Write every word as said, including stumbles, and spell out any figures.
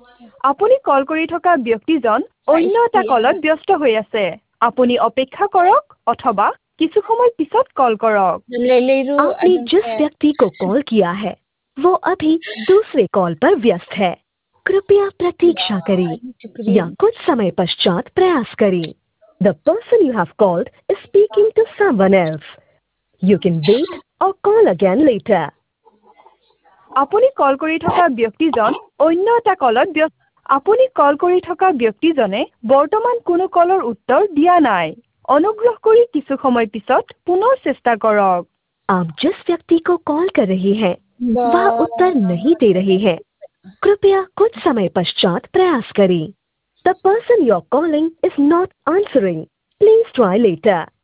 আপুনি কল কৰি থকা ব্যক্তিজন অন্য এটা কলত ব্যস্ত হৈ আছে আপুনি অপেক্ষা কৰক অথবা কিছু সময় পিছত কল কৰক आपने जिस व्यक्ति को कॉल किया है वो अभी दूसरे कॉल पर व्यस्त है कृपया प्रतीक्षा करें या कुछ समय पश्चात प्रयास करें The person you have called is speaking to someone else. You can wait or call again later. আপুনি কল কৰি থকা ব্যক্তিজন অন্য এটা কলত ব্যস্ত আপুনি কল কৰি থকা ব্যক্তিজনে বৰ্তমান কোনো কলৰ উত্তৰ দিয়া নাই অনুগ্ৰহ কৰি কিছু সময় পিছত পুনৰ চেষ্টা কৰক आप जिस व्यक्ति को कॉल कर रहे हैं वह उत्तर नहीं दे रहे हैं कृपया कुछ समय पश्चात प्रयास करें The person you're calling is not answering. Please try later.